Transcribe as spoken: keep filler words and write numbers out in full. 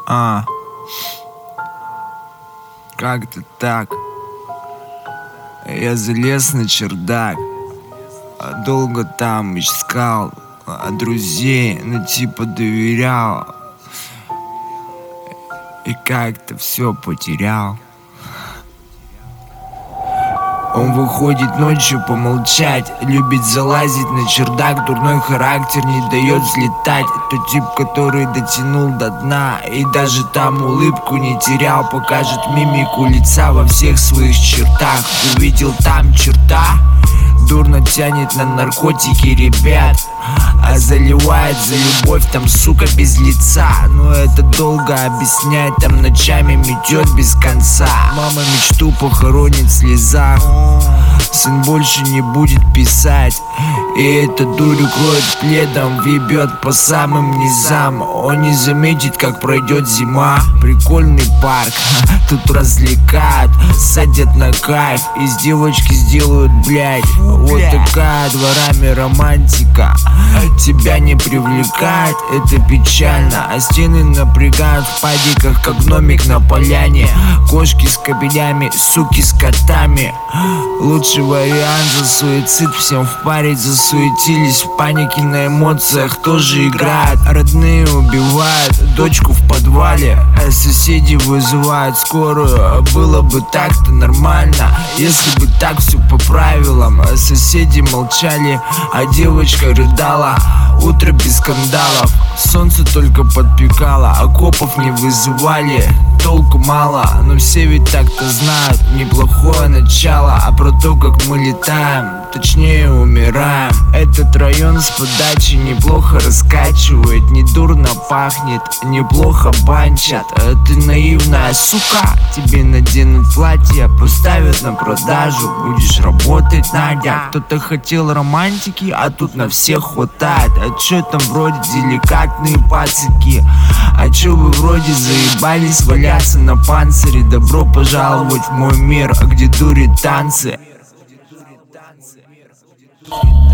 А, как-то так. Я залез на чердак, а долго там искал, а друзей, ну типа доверял, и как-то все потерял. Он выходит ночью помолчать, любит залазить на чердак, дурной характер не дает взлетать. Тот тип, который дотянул до дна и даже там улыбку не терял, покажет мимику лица во всех своих чертах. Увидел там черта, дурно тянет на наркотики, ребят, а заливает за любовь там, сука, без лица. Но это долго объяснять, там ночами метет без конца. Мама мечту похоронит в слезах, сын больше не будет писать, и эта дурь укроет пледом, въебет по самым низам. Он не заметит, как пройдет зима. Прикольный парк, тут развлекают, садят на кайф, из девочки сделают, блядь. Вот такая дворами романтика, тебя не привлекает, это печально. А стены напрягают в падиках, как гномик на поляне. Кошки с кобелями, суки с котами. Лучший вариант за суицид, всем в паре засуетились. В панике на эмоциях тоже играют. Родные убивают дочку в подвале, а соседи вызывают скорую. Было бы так-то нормально, если бы так все по правилам. Соседи молчали, а девочка рыдала. Утро без скандалов, солнце только подпекало, окопов не вызывали. Толку мало, но все ведь так-то знают. Неплохое начало, а про то, как мы летаем, точнее умираем. Этот район с подачи неплохо раскачивает, недурно пахнет, неплохо банчат. Ты наивная сука, тебе наденут платье, поставят на продажу, будешь работать, Надя. Кто-то хотел романтики, а тут на всех хватает. А чё там вроде деликатные пацаки, а чё вы вроде заебались валяться на панцире? Добро пожаловать в мой мир, где дури танцы.